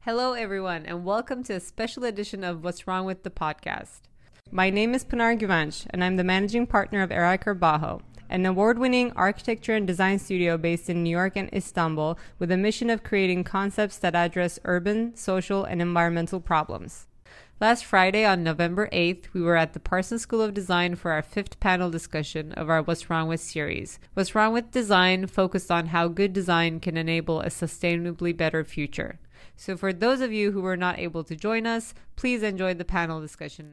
Hello, everyone, and welcome to a special edition of What's Wrong with the Podcast. My name is Pinar Guvanch, and I'm the managing partner of Eray Carbajo, an award-winning architecture and design studio based in New York and Istanbul with a mission of creating concepts that address urban, social, and environmental problems. Last Friday, on November 8th, we were at the Parsons School of Design for our 5th panel discussion of our What's Wrong With series. What's Wrong With Design focused on how good design can enable a sustainably better future. So for those of you who were not able to join us, please enjoy the panel discussion.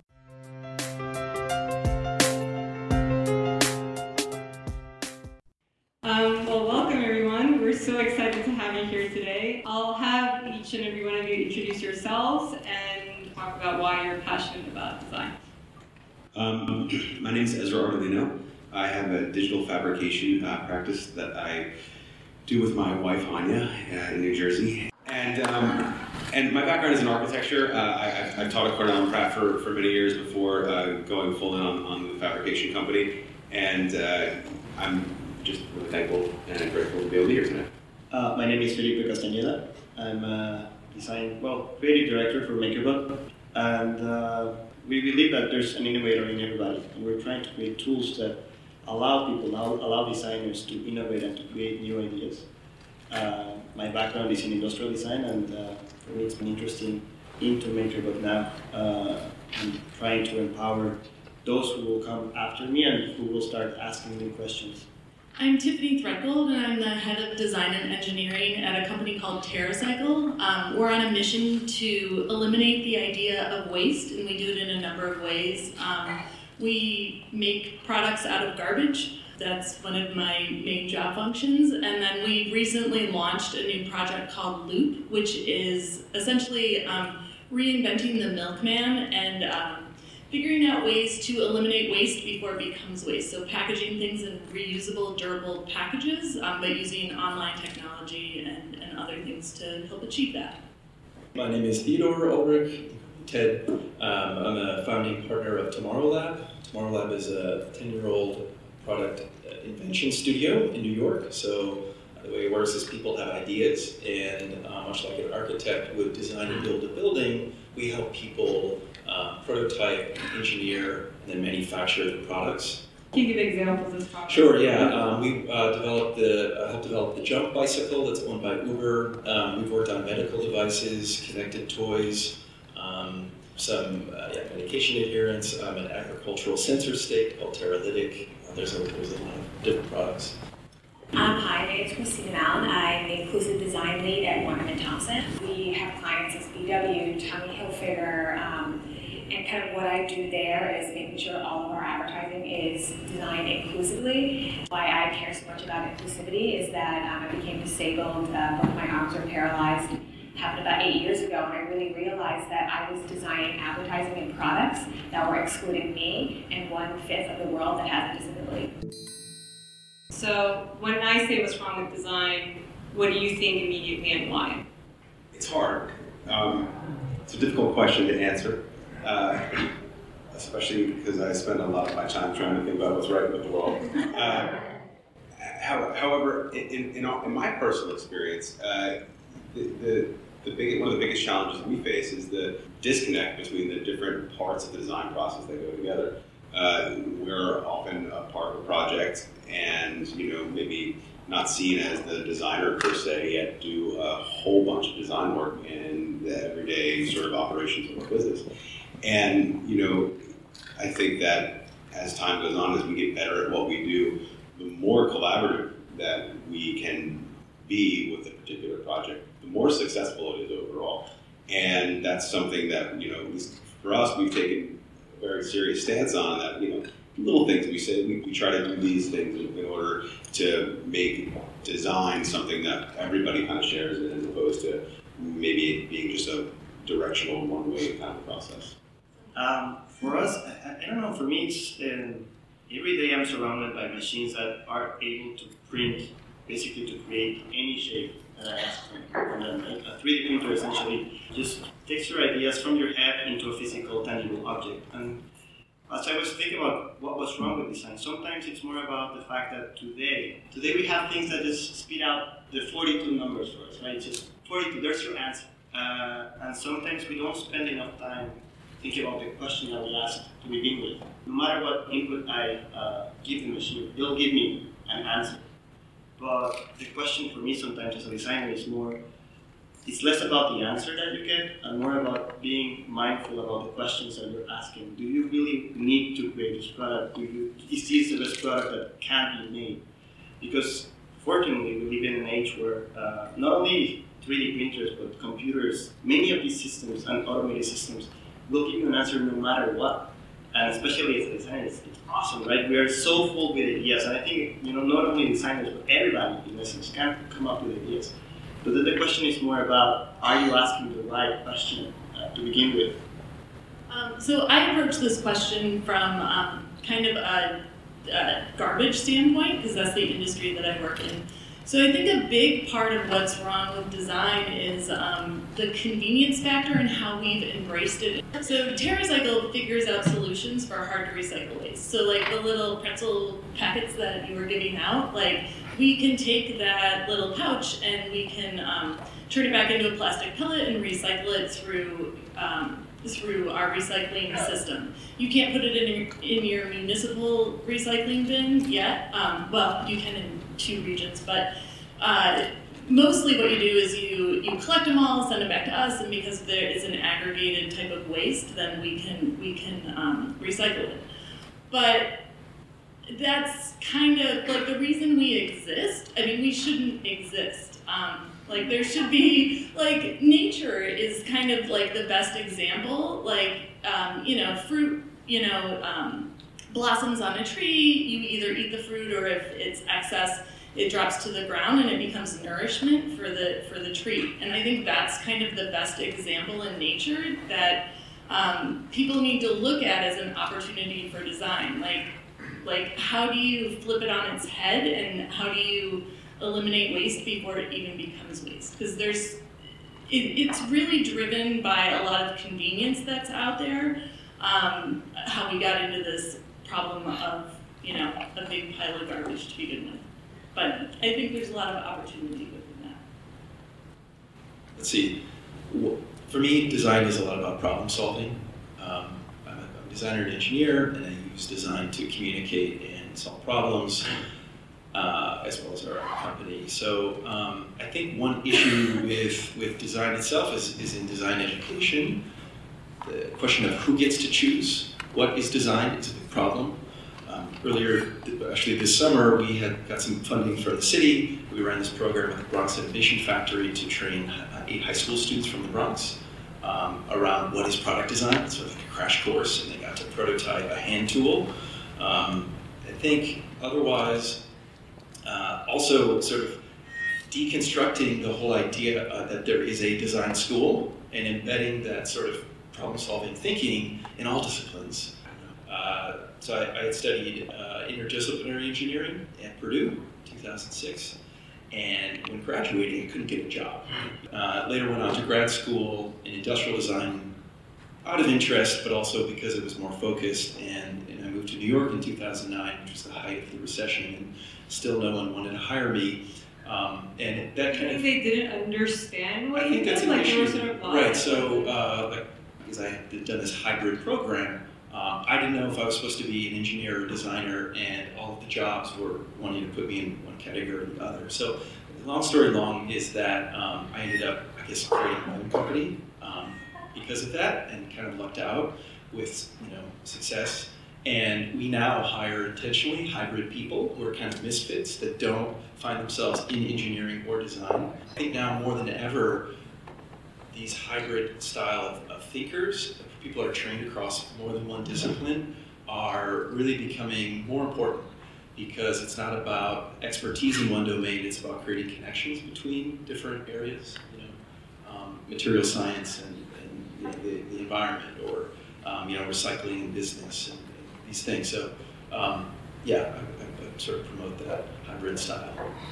Well, welcome everyone. We're so excited to have you here today. I'll have each and every one of you introduce yourselves and talk about why you're passionate about design. My name is Ezra Ardolino. I have a digital fabrication practice that I do with my wife, Hanya, in New Jersey. And my background is in architecture. I've taught at Cornell and Pratt for many years before going full in on the fabrication company. And I'm just really thankful and grateful to be able to be here tonight. My name is Felipe Castañeda. I'm a creative director for MakerBot. And we believe that there's an innovator in everybody. And we're trying to create tools that allow designers to innovate and to create new ideas. My background is in industrial design, and for me it's been interesting into MakerBot now. I'm trying to empower those who will come after me and who will start asking me questions. I'm Tiffany Threckgold, and I'm the head of design and engineering at a company called TerraCycle. We're on a mission to eliminate the idea of waste, and we do it in a number of ways. We make products out of garbage. That's one of my main job functions. And then we recently launched a new project called Loop, which is essentially reinventing the milkman and figuring out ways to eliminate waste before it becomes waste. So packaging things in reusable, durable packages, but using online technology and other things to help achieve that. My name is Theodore Ulrich. Ted. I'm a founding partner of Tomorrow Lab. Tomorrow Lab is a 10-year-old product invention studio in New York. So the way it works is people have ideas, and much like an architect would design and build a building, we help people prototype, engineer, and then manufacture the products. Can you give examples of this project? Sure, yeah. We helped develop the Jump bicycle that's owned by Uber. We've worked on medical devices, connected toys, some medication adherence, an agricultural sensor stake called Terralytic. There's a lot of different products. Hi, my name is Christina Allen. I'm the inclusive design lead at Wunderman Thompson. We have clients as BW, Tommy Hilfiger, and kind of what I do there is making sure all of our advertising is designed inclusively. Why I care so much about inclusivity is that I became disabled, both my arms were paralyzed. Happened about 8 years ago, and I really realized that I was designing advertising and products that were excluding me and 1/5 of the world that has a disability. So when I say what's wrong with design, what do you think immediately and why? It's hard. It's a difficult question to answer, especially because I spend a lot of my time trying to think about what's right with the world. However, in my personal experience, one of the biggest challenges we face is the disconnect between the different parts of the design process that go together. We're often a part of a project and, maybe not seen as the designer per se, yet do a whole bunch of design work in the everyday sort of operations of our business. And, I think that as time goes on, as we get better at what we do, the more collaborative that we can be with a particular project, the more successful it is overall. And that's something that, at least for us, we've taken a very serious stance on that, little things we say, we try to do these things in order to make design something that everybody kind of shares in, as opposed to maybe it being just a directional one-way kind of process. For us, I don't know, for me, it's every day I'm surrounded by machines that are able to print, basically to create any shape that I ask from them. A 3D printer essentially just takes your ideas from your head into a physical, tangible object. And as I was thinking about what was wrong with design, sometimes it's more about the fact that today we have things that just spit out the 42 numbers for us, right? Just 42, there's your answer. And sometimes we don't spend enough time thinking about the question that we asked to begin with. No matter what input I give the machine, it'll give me an answer. But the question for me sometimes as a designer is it's less about the answer that you get and more about being mindful about the questions that you're asking. Do you really need to create this product? Is this the best product that can be made? Because fortunately, we live in an age where not only 3D printers, but computers, many of these systems and automated systems will give you an answer no matter what. And especially as a designer, it's awesome, right? We are so full with ideas, and I think not only designers, but everybody in essence can come up with ideas. But then the question is more about, are you asking the right question to begin with? So I approach this question from kind of a garbage standpoint, because that's the industry that I work in. So I think a big part of what's wrong with design is the convenience factor and how we've embraced it. So TerraCycle figures out solutions for hard to recycle waste. So like the little pretzel packets that you were giving out, like we can take that little pouch and we can turn it back into a plastic pellet and recycle it through our recycling system. You can't put it in your municipal recycling bin yet. Well, you can in 2 regions, but mostly what you do is you collect them all, send them back to us, and because there is an aggregated type of waste, then we can recycle it. But that's kind of like the reason we exist. I mean, we shouldn't exist. Like there should be, like nature is kind of like the best example. Like, fruit, blossoms on a tree, you either eat the fruit or if it's excess, it drops to the ground and it becomes nourishment for the tree. And I think that's kind of the best example in nature that people need to look at as an opportunity for design. Like how do you flip it on its head and how do you eliminate waste before it even becomes waste? Because it's really driven by a lot of convenience that's out there. How we got into this problem of a big pile of garbage to begin with. But I think there's a lot of opportunity within that. Let's see. For me, design is a lot about problem solving. I'm a designer and engineer, and I use design to communicate and solve problems, as well as our company. So I think one issue with design itself is in design education. The question of who gets to choose what is designed is a big problem. Earlier, actually this summer, we had got some funding for the city. We ran this program at the Bronx Innovation Factory to train 8 high school students from the Bronx around what is product design, sort of like a crash course, and they got to prototype a hand tool. I think otherwise, also sort of deconstructing the whole idea that there is a design school and embedding that sort of problem-solving thinking in all disciplines. So I had studied interdisciplinary engineering at Purdue, 2006, and when graduating, I couldn't get a job. Later went on to grad school in industrial design, out of interest, but also because it was more focused, and I moved to New York in 2009, which was the height of the recession, and still no one wanted to hire me. And that kind of... they didn't understand what you did? I think that's an issue. Sort of right, so because I had done this hybrid program, I didn't know if I was supposed to be an engineer or designer, and all of the jobs were wanting to put me in one category or the other. So the long story long is that I ended up, creating my own company because of that, and kind of lucked out with success. And we now hire intentionally hybrid people who are kind of misfits that don't find themselves in engineering or design. I think now more than ever, these hybrid style of thinkers, people are trained across more than one discipline, are really becoming more important because it's not about expertise in one domain, it's about creating connections between different areas, material science and the environment, or recycling and business and these things. So I sort of promote that hybrid style.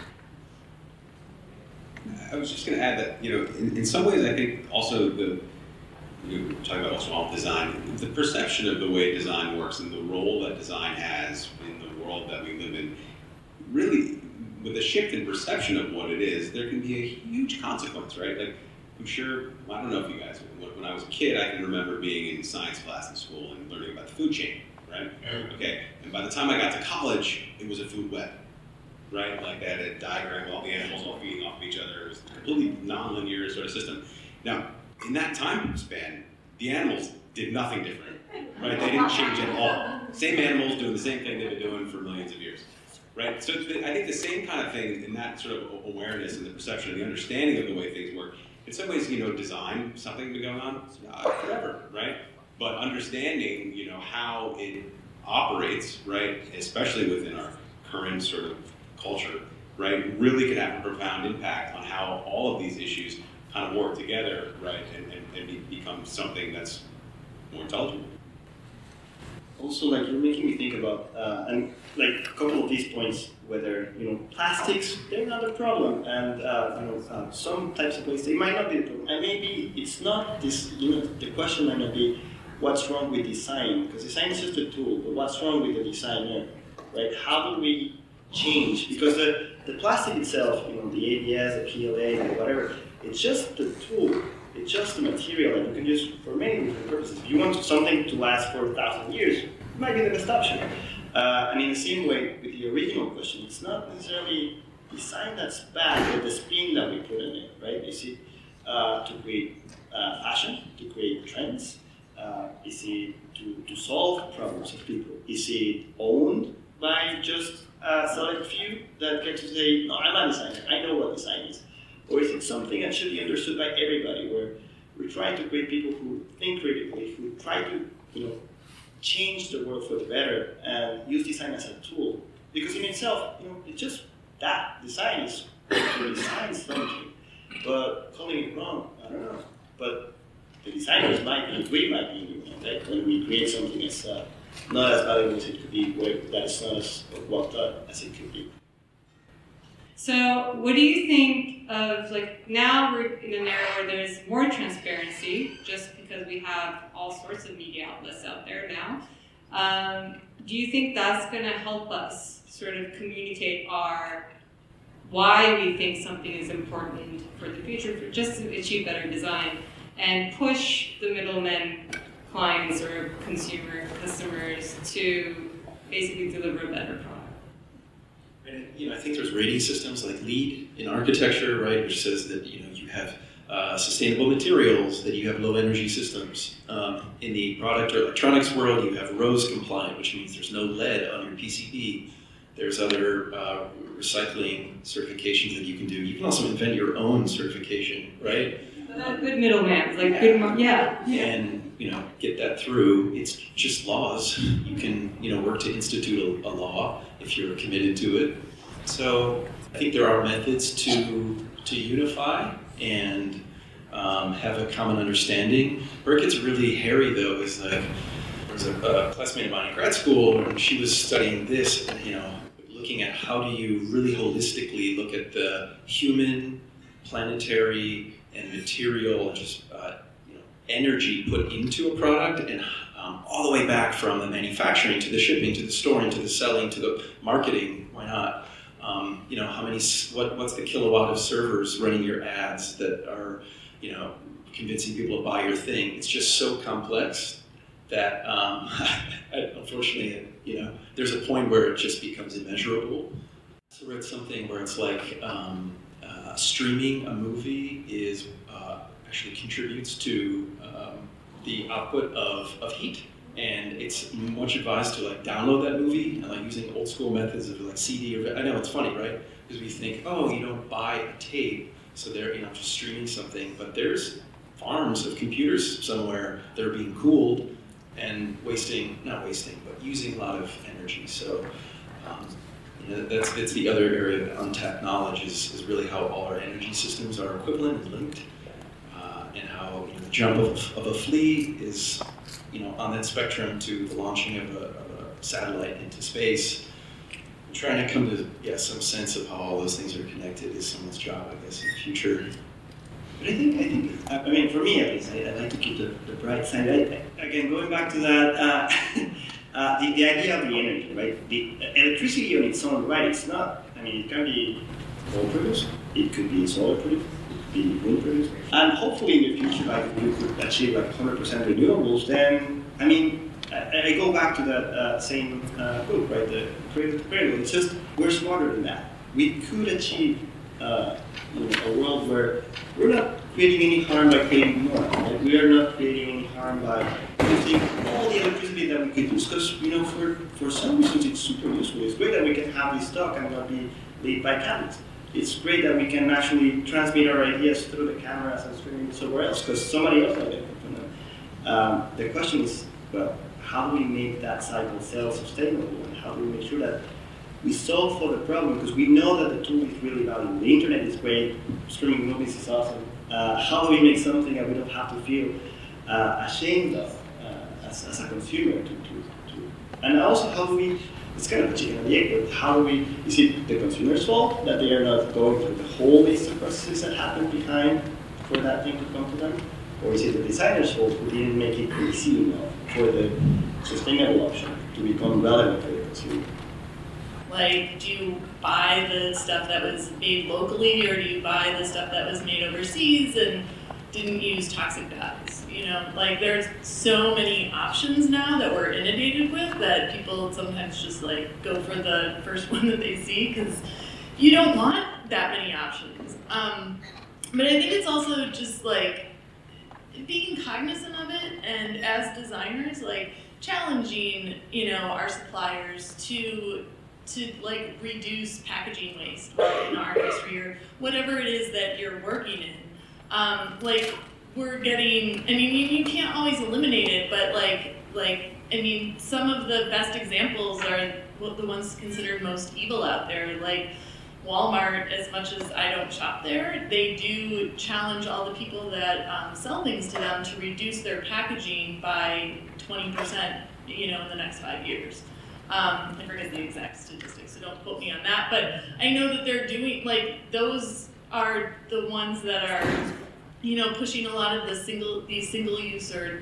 I was just going to add that, in some ways, I think also we're talking about what's wrong with design, the perception of the way design works and the role that design has in the world that we live in, really, with a shift in perception of what it is, there can be a huge consequence, right? Like, I'm sure, well, I don't know if you guys, when I was a kid, I can remember being in science class in school and learning about the food chain, right? Okay, and by the time I got to college, it was a food web, right? Like they had a diagram of all the animals all feeding off of each other. It was a completely non-linear sort of system. Now, in that time span, the animals did nothing different, right? They didn't change at all. Same animals doing the same thing they've been doing for millions of years, right? So I think the same kind of thing in that sort of awareness and the perception and the understanding of the way things work, in some ways, design something been going on forever, right? But understanding, how it operates, right, especially within our current sort of culture, right, really can have a profound impact on how all of these issues kind of work together, right, and become something that's more intelligible. Also, like, you're making me think about, and like a couple of these points, whether, plastics, they're not a problem, and, some types of waste, they might not be a problem. And maybe it's not this, the question might not be what's wrong with design, because design is just a tool, but what's wrong with the designer, right? How do we change? Because the plastic itself, the ABS, the PLA, the whatever, it's just the tool. It's just a material, and you can use for many different purposes. If you want something to last for 1,000 years, it might be the best option. And in the same way, with the original question, it's not necessarily design that's bad, but the spin that we put in it, right? Is it to create fashion, to create trends? Is it to solve problems of people? Is it owned by just a select few that get to say, no, I'm a designer, I know what design is? Or is it something that should be understood by everybody, where we're trying to create people who think critically, who try to, change the world for the better and use design as a tool? Because in itself, it's just that. Design is design something, but calling it wrong, I don't know. But the designers might be, we might be, right? When we create something that's not as valuable as it could be, that is not as well done as it could be. So what do you think of, now we're in an era where there's more transparency, just because we have all sorts of media outlets out there now. Do you think that's going to help us sort of communicate why we think something is important for the future, for just to achieve better design, and push the middlemen, clients or customers to basically deliver a better product? And, I think there's rating systems like LEED in architecture, right, which says that you have sustainable materials, that you have low energy systems. In the product or electronics world, you have RoHS compliant, which means there's no lead on your PCB. There's other recycling certifications that you can do. You can also invent your own certification, right? Good middleman, good, yeah. And get that through. It's just laws. You can work to institute a law if you're committed to it. So I think there are methods to unify and have a common understanding. Where it gets really hairy, though, is there was a classmate of mine in grad school, and she was studying this, looking at how do you really holistically look at the human, planetary, and material, and just energy put into a product, and all the way back from the manufacturing to the shipping to the storing to the selling to the marketing. Why not? What's the kilowatt of servers running your ads that are, convincing people to buy your thing? It's just so complex that, unfortunately, there's a point where it just becomes immeasurable. So it's something where it's like streaming a movie is actually contributes to the output of heat, and it's much advised to download that movie and using old school methods of CD or I know it's funny, right? Because we think, you don't buy a tape, so they're just streaming something, but there's farms of computers somewhere that are being cooled and using a lot of energy. So that's the other area of untapped knowledge is really how all our energy systems are equivalent and linked, and how the jump of a flea is on that spectrum to the launching of a satellite into space. I'm trying to come to some sense of how all those things are connected is someone's job, I guess, in the future. But I think, for me at least, I like to keep the bright side. Again, going back to that, the idea of the energy, right? The electricity on its own, right? It's not. It can be coal produced. It could be solar produced. the wind produced. And hopefully in the future, like we could achieve like 100% renewables. Then I mean, I go back to that same book, right? The Cradle to Cradle. It's just we're smarter than that. We could achieve a world where we're not creating any harm by creating more. Like we are not creating any harm by using all the electricity that we could use. Because for some reasons it's super useful. It's great that we can have this talk and not be led by cameras. It's great that we can actually transmit our ideas through the cameras and streaming somewhere else because somebody else might benefit from them. The question is, well, how do we make that cycle self-sustainable? And how do we make sure that we solve for the problem? Because we know that the tool is really valuable. The internet is great. Streaming movies is awesome. How do we make something that we don't have to feel ashamed of as a consumer? And also, how do we? It's kind of a chicken and the egg, but how do we? Is it the consumer's fault that they are not going through the whole list of processes that happen behind for that thing to come to them? Or is it the designer's fault who didn't make it easy enough for the sustainable option to become relevant for the consumer? Like, do you buy the stuff that was made locally, or do you buy the stuff that was made overseas and didn't use toxic dyes? Like there's so many options now that we're inundated with that people sometimes just like go for the first one that they see because you don't want that many options. But I think it's also just like being cognizant of it, and as designers, like challenging, our suppliers to like reduce packaging waste in our industry or whatever it is that you're working in. We're getting, you can't always eliminate it, but some of the best examples are the ones considered most evil out there. Like Walmart, as much as I don't shop there, they do challenge all the people that sell things to them to reduce their packaging by 20%, in the next 5 years. I forget the exact statistics, so don't quote me on that. But I know that they're doing, those are the ones that are, pushing a lot of these single-use or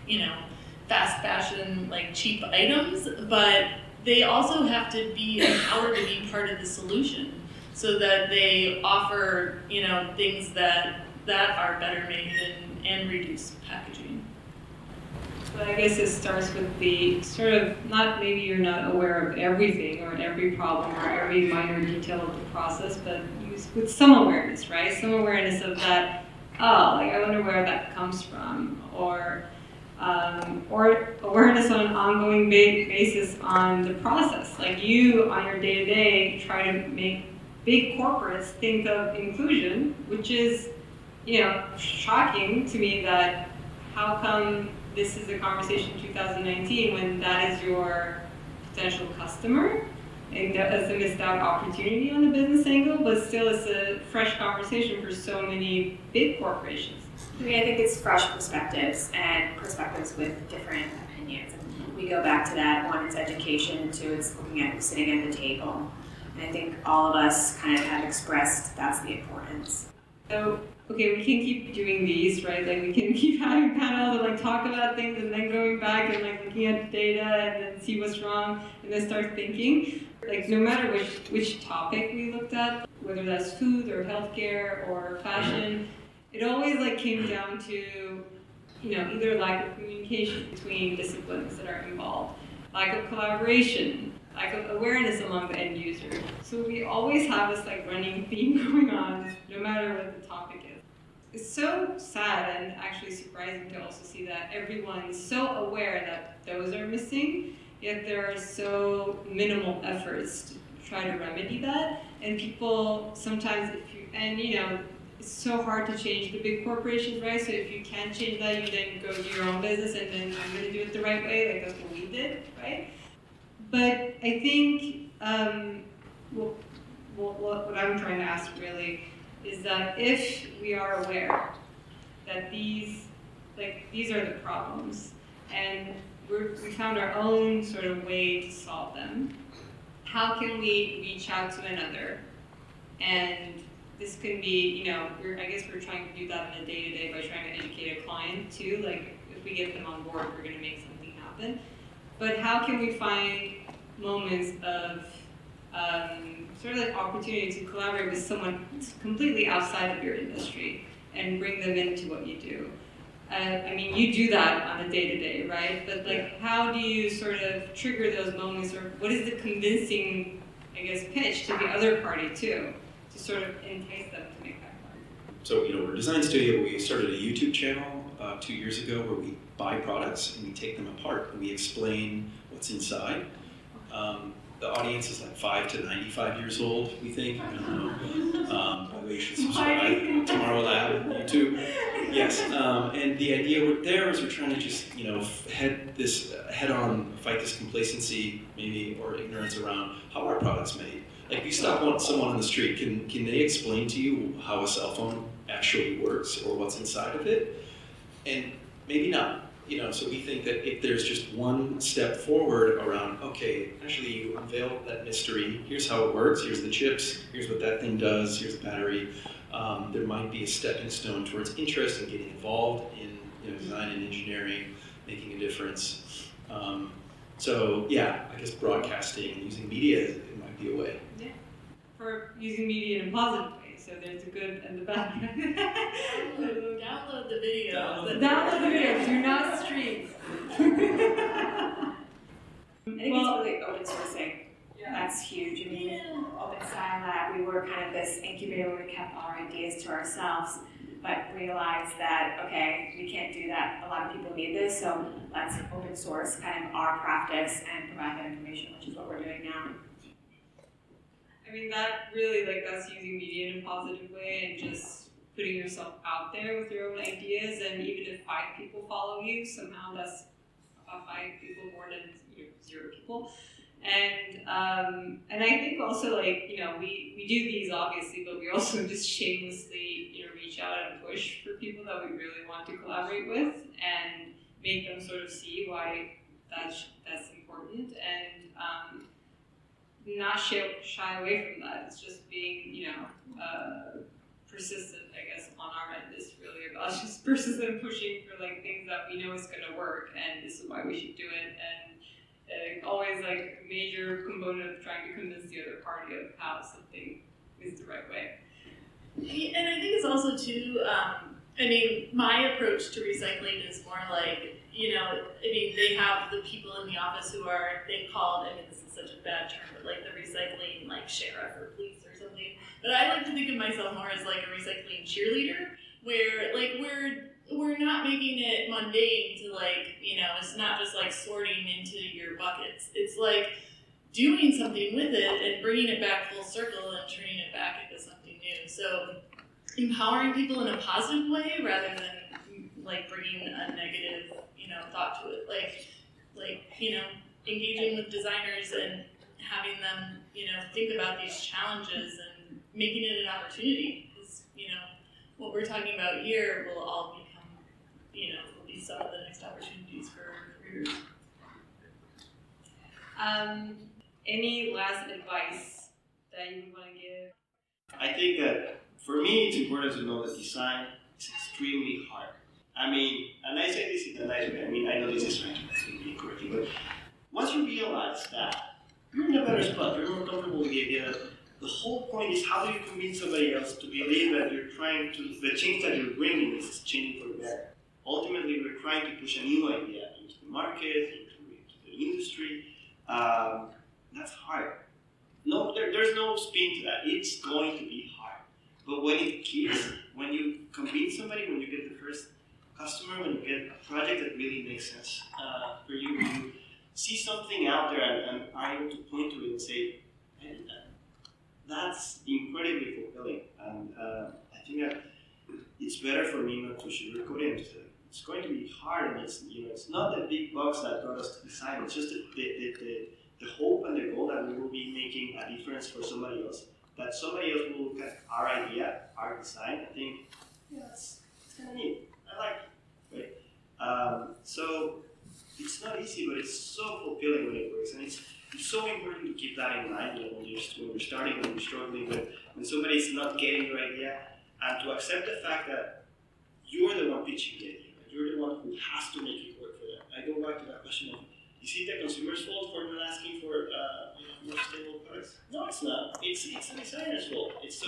fast fashion, cheap items. But they also have to be empowered to be part of the solution, so that they offer, things that are better made and reduce packaging. But I guess it starts with the sort of, not maybe you're not aware of everything or every problem or every minor detail of the process, but with some awareness, right? Some awareness of that, I wonder where that comes from, or awareness on an ongoing basis on the process. Like you, on your day-to-day, try to make big corporates think of inclusion, which is, shocking to me that how come this is a conversation in 2019 when that is your potential customer, and that is a missed out opportunity on the business angle, but still it's a fresh conversation for so many big corporations. I think it's fresh perspectives and perspectives with different opinions. And we go back to that. One, it's education. Two, it's looking at who's sitting at the table. And I think all of us kind of have expressed that's the importance. So, okay, we can keep doing these, right? We can keep having panels and talk about things and then going back and looking at data and then see what's wrong and then start thinking. No matter which topic we looked at, whether that's food or healthcare or fashion, it always came down to, either lack of communication between disciplines that are involved, lack of collaboration, lack of awareness among the end user. So we always have this running theme going on, no matter what the topic is. It's so sad and actually surprising to also see that everyone's so aware that those are missing, yet there are so minimal efforts to try to remedy that. And people sometimes, it's so hard to change the big corporations, right? So if you can't change that, you then go do your own business and then I'm going to do it the right way, that's what we did, right? But I think what I'm trying to ask really is that if we are aware that these are the problems and we found our own sort of way to solve them, how can we reach out to another? And this can be, I guess we're trying to do that in a day-to-day by trying to educate a client too. If we get them on board, we're going to make something happen. But how can we find moments of sort of like opportunity to collaborate with someone completely outside of your industry and bring them into what you do. I mean, you do that on a day-to-day, right? But like, how do you sort of trigger those moments, or what is the convincing, I guess, pitch to the other party too, to sort of entice them to make that work? So, we're a design studio. We started a YouTube channel 2 years ago where we buy products and we take them apart and we explain what's inside. The audience is like 5 to 95 years old, we think. I don't know. By the way, you should subscribe. Tomorrow Lab, YouTube. Yes. And the idea there is we're trying to just, head on, fight this complacency, maybe, or ignorance around how our product's made. Like, if you stop someone on the street, can they explain to you how a cell phone actually works or what's inside of it? And maybe not. So we think that if there's just one step forward around, okay, actually you unveiled that mystery, here's how it works, here's the chips, here's what that thing does, here's the battery, there might be a stepping stone towards interest in getting involved in design and engineering, making a difference. So yeah, I guess broadcasting and using media, it might be a way. Yeah, for using media in a positive way. So there's the good and the bad. Download the video. Download the video. Do not stream. I think it's really open sourcing. Yeah. That's huge. I mean, Open Design Lab, we were kind of this incubator where we kept our ideas to ourselves, but realized that, okay, we can't do that. A lot of people need this, so let's open source kind of our practice and provide that information, which is what we're doing now. I mean, that really, that's using media in a positive way and just putting yourself out there with your own ideas. And even if 5 people follow you, somehow that's about 5 people more than 0 people. And I think also, we do these obviously, but we also just shamelessly, reach out and push for people that we really want to collaborate with and make them sort of see why that's important. And not shy away from that. It's just being, persistent, I guess, on our end is really about just persistent pushing for things that we know is going to work, and this is why we should do it. And always a major component of trying to convince the other party of how something is the right way. And I think it's also too. My approach to recycling is more they have the people in the office who are, they called, this is such a bad term, but the recycling sheriff or police or something. But I like to think of myself more as a recycling cheerleader, where we're not making it mundane to it's not just sorting into your buckets. It's doing something with it and bringing it back full circle and turning it back into something new. So empowering people in a positive way rather than bringing a negative thought to it, engaging with designers and having them think about these challenges and making it an opportunity, because what we're talking about here will all become will be some of the next opportunities for careers. Any last advice that you would want to give? I think that for me it's important to know that design is extremely hard. And I say this in a nice way. I know this is trying to be incorrect, but once you realize that, you're in a better spot. You're more comfortable with the idea that the whole point is how do you convince somebody else to believe that the change that you're bringing is changing for the better. Ultimately, we're trying to push a new idea into the market, into the industry. That's hard. No, there's no spin to that. It's going to be hard. But when it clicks, when you convince somebody, when you get the first customer, when you get a project that really makes sense for you, you see something out there and are able to point to it and say, hey, that's incredibly fulfilling. And I think that it's better for me not to sugarcoat it. It's going to be hard, and it's not the big bucks that got us to design. It's just the hope and the goal that we will be making a difference for somebody else. That somebody else will look at our idea, our design, and think, yeah, it's kind of neat. I like it. Right? So it's not easy, but it's so fulfilling when it works, and it's so important to keep that in mind when you're starting, when you're struggling, when somebody's not getting your idea, and to accept the fact that you're the one pitching the idea. You're the one who has to make it work for them. I go back to that question of, is it the consumer's fault for not asking for more stable products? No, it's not. It's a designer's role. It's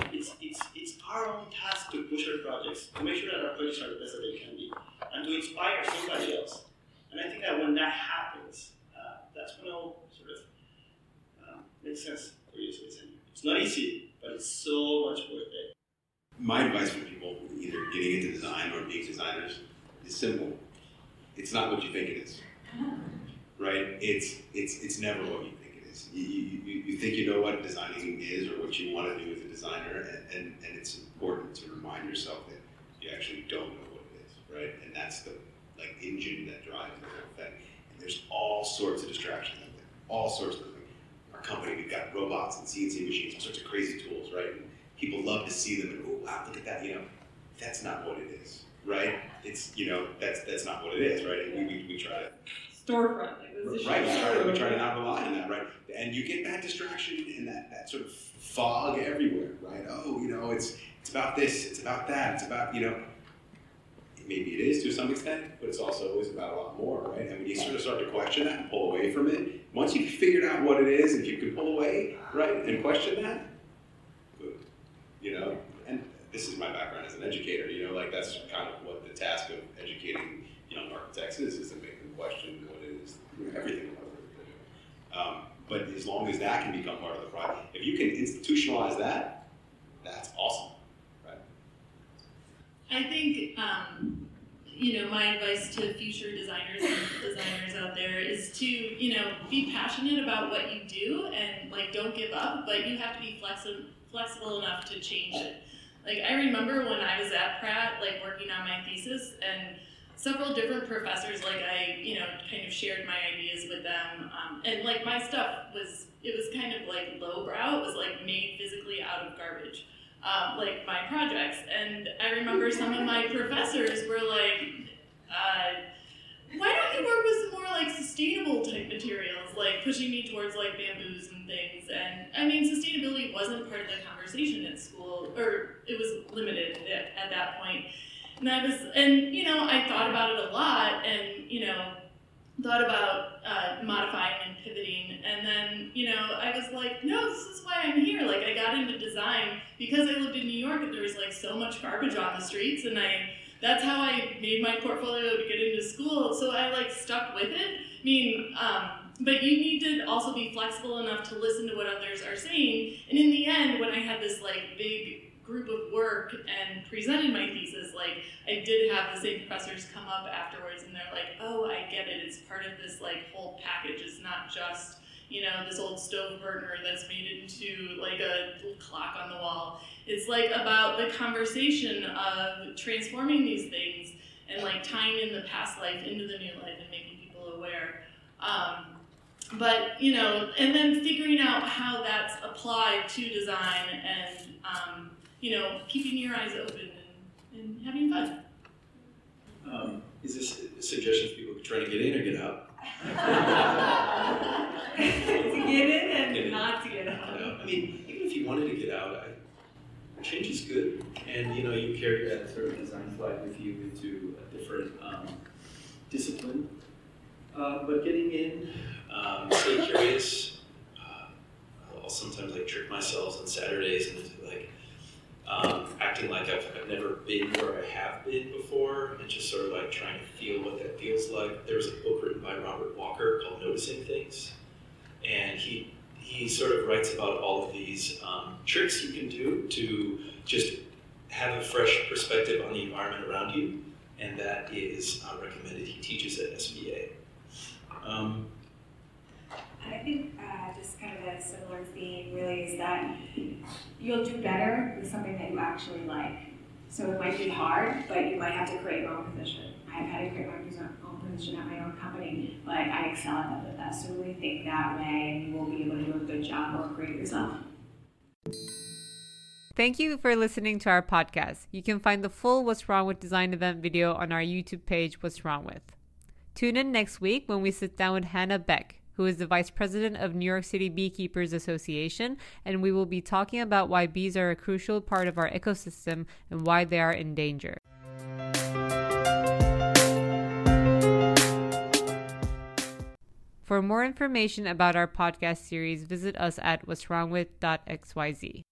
our own task to push our projects, to make sure that our projects are the best that they can be, and to inspire somebody else. And I think that when that happens, that's when it all sort of makes sense for you as a designer. It's not easy, but it's so much worth it. My advice for people either getting into design or being designers is simple. It's not what you think it is, right? It's never what you think it is. You think you know what designing is or what you want to do as a designer, and it's important to remind yourself that you actually don't know what it is, right? And that's the engine that drives the whole thing. And there's all sorts of distractions out there, all sorts of things. Our company, we've got robots and CNC machines, all sorts of crazy tools, right? And people love to see them and, oh, wow, look at that, that's not what it is, right? It's, that's not what it is, right? And we try to... Storefront. Right, we try to not rely on that, right? And you get that distraction and that sort of fog everywhere, right? Oh, it's about this, it's about that, it's about, maybe it is to some extent, but it's also always about a lot more, right? And when you sort of start to question that and pull away from it, once you've figured out what it is, if you can pull away, right, and question that, good, and this is my background as an educator, that's kind of what the task of educating young architects is to make them question what it is, everything about what they're doing. But as long as that can become part of the project, if you can institutionalize that, that's awesome, right? I think, my advice to future designers and designers out there is to, be passionate about what you do and, don't give up, but you have to be flexible enough to change it. I remember when I was at Pratt, working on my thesis, and several different professors, I, kind of shared my ideas with them, and, my stuff was kind of, lowbrow. It was, made physically out of garbage. My projects. And I remember some of my professors were why don't you work with some more sustainable type materials, pushing me towards bamboos and things. And I mean, sustainability wasn't part of the conversation at school, or it was limited at that point. And I thought about it a lot, and, thought about modifying and pivoting, and then, I was no, this is why I'm here. I got into design because I lived in New York and there was so much garbage on the streets, and that's how I made my portfolio to get into school, so I stuck with it. I mean, but you need to also be flexible enough to listen to what others are saying, and in the end, when I had this big group of work and presented my thesis, I did have the same professors come up afterwards, and they're oh, I get it, it's part of this whole package. It's not just this old stove burner that's made into a little clock on the wall. It's about the conversation of transforming these things and tying in the past life into the new life and making people aware. But and then figuring out how that's applied to design and keeping your eyes open and having fun. Is this a suggestion for people trying to get in or get out? To get in and not to get out. I mean, even if you wanted to get out, change is good, and you carry that sort of design flag with you into a different discipline. But getting in, stay curious. I'll sometimes trick myself on Saturdays into acting like I've never been where I have been before, and just sort of trying to feel what that feels like. There was a book written by Robert Walker called Noticing Things, and he sort of writes about all of these tricks you can do to just have a fresh perspective on the environment around you, and that is recommended. He teaches at SVA. I think just kind of a similar theme really is that you'll do better with something that you actually like. So it might be hard, but you might have to create your own position. I've had to create my own position at my own company, but I excel at that with that. So really think that way, and you will be able to do a good job or create yourself. Thank you for listening to our podcast. You can find the full What's Wrong with Design event video on our YouTube page, What's Wrong With. Tune in next week when we sit down with Hannah Beck, who is the Vice President of New York City Beekeepers Association, and we will be talking about why bees are a crucial part of our ecosystem and why they are in danger. For For more information about our podcast series, visit us at what'swrongwith.xyz.